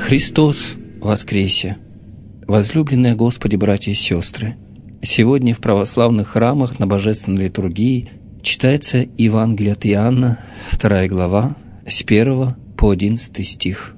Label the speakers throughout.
Speaker 1: Христос воскресе! Возлюбленные Господи, братья и сестры! Сегодня в православных храмах на Божественной литургии читается Евангелие от Иоанна, 2 глава, с 1 по 11 стих.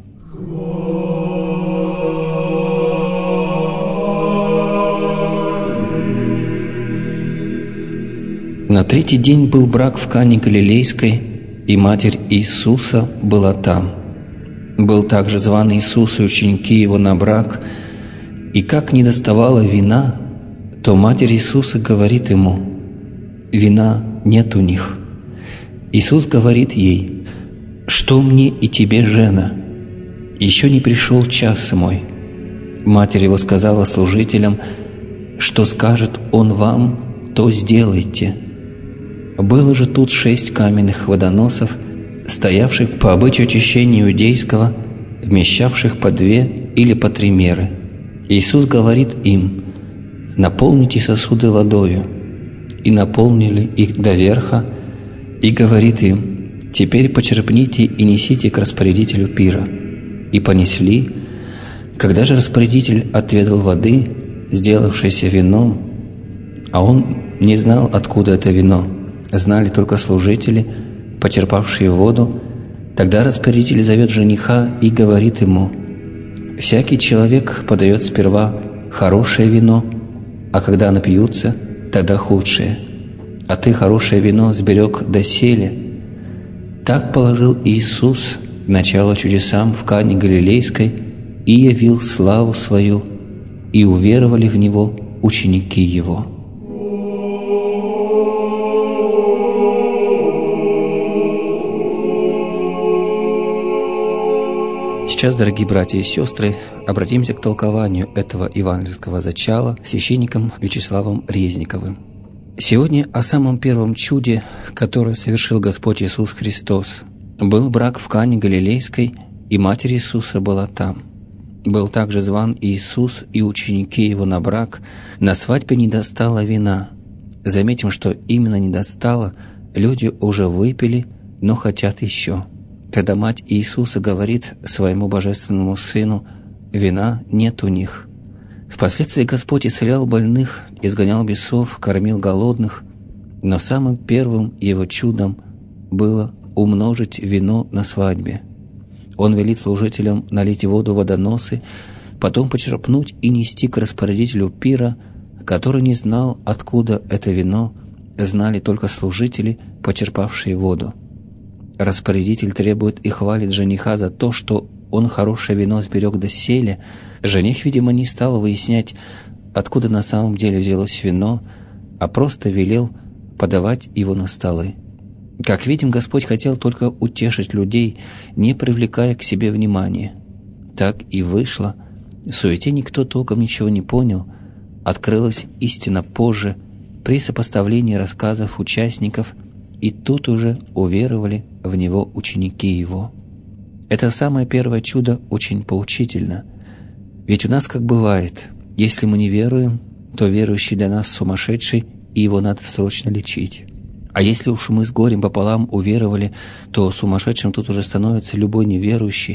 Speaker 1: На третий день был брак в Кане Галилейской, и Матерь Иисуса была там. Был также зван Иисус и ученики Его на брак, и как не доставало вина, то Матерь Иисуса говорит Ему: «Вина нет у них». Иисус говорит ей: «Что мне и тебе, жена? Еще не пришел час мой». Матерь Его сказала служителям: «Что скажет Он вам, то сделайте». Было же тут 6 каменных водоносов, стоявших по обычаю очищения иудейского, вмещавших по 2 или по 3 меры. Иисус говорит им: «Наполните сосуды водою». И наполнили их до верха, и говорит им: «Теперь почерпните и несите к распорядителю пира». И понесли. Когда же распорядитель отведал воды, сделавшейся вином, а он не знал, откуда это вино, знали только служители, почерпавшие воду, тогда распорядитель зовет жениха и говорит ему: «Всякий человек подает сперва хорошее вино, а когда напьются, тогда худшее. А ты хорошее вино сберег доселе». Так положил Иисус начало чудесам в Кане Галилейской и явил славу Свою, и уверовали в Него ученики Его. Сейчас, дорогие братья и сестры, обратимся к толкованию этого евангельского зачала священником Вячеславом Резниковым. Сегодня о самом первом чуде, которое совершил Господь Иисус Христос. Был брак в Кане Галилейской, и Матерь Иисуса была там. Был также зван Иисус и ученики Его на брак. На свадьбе не достало вина. Заметим, что именно не достало, люди уже выпили, но хотят еще. Тогда мать Иисуса говорит своему божественному Сыну: «Вина нет у них». Впоследствии Господь исцелял больных, изгонял бесов, кормил голодных, но самым первым Его чудом было умножить вино на свадьбе. Он велит служителям налить воду в водоносы, потом почерпнуть и нести к распорядителю пира, который не знал, откуда это вино, знали только служители, почерпавшие воду. Распорядитель требует и хвалит жениха за то, что он хорошее вино сберег доселе. Жених, видимо, не стал выяснять, откуда на самом деле взялось вино, а просто велел подавать его на столы. Как видим, Господь хотел только утешить людей, не привлекая к себе внимания. Так и вышло. В суете никто толком ничего не понял. Открылась истина позже, при сопоставлении рассказов участников, и тут уже уверовали в Него ученики Его. Это самое первое чудо очень поучительно. Ведь у нас как бывает: если мы не веруем, то верующий для нас сумасшедший, и его надо срочно лечить. А если уж мы с горем пополам уверовали, то сумасшедшим тут уже становится любой неверующий.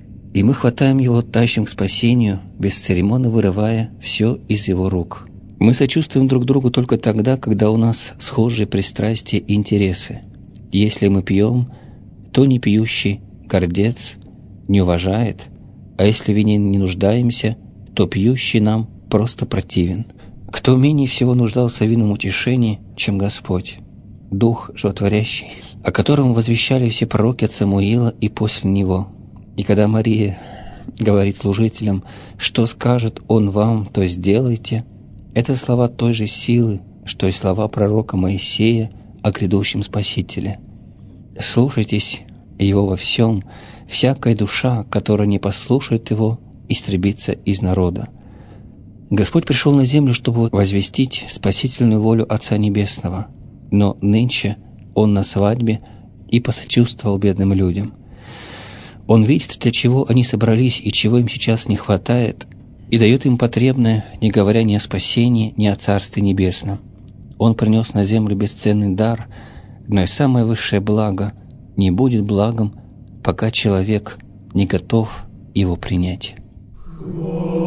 Speaker 1: И мы хватаем его, тащим к спасению, бесцеремонно вырывая все из его рук. Мы сочувствуем друг другу только тогда, когда у нас схожие пристрастия и интересы. Если мы пьем, то не пьющий гордец, не уважает, а если в вине не нуждаемся, то пьющий нам просто противен. Кто менее всего нуждался в винном утешении, чем Господь? Дух животворящий, о котором возвещали все пророки от Самуила и после него. И когда Мария говорит служителям: «Что скажет Он вам, то сделайте», это слова той же силы, что и слова пророка Моисея о грядущем Спасителе. «Слушайтесь Его во всем, всякая душа, которая не послушает Его, истребится из народа». Господь пришел на землю, чтобы возвестить спасительную волю Отца Небесного, но нынче Он на свадьбе и посочувствовал бедным людям. Он видит, для чего они собрались и чего им сейчас не хватает, и дает им потребное, не говоря ни о спасении, ни о Царстве Небесном. Он принес на землю бесценный дар, но и самое высшее благо не будет благом, пока человек не готов его принять.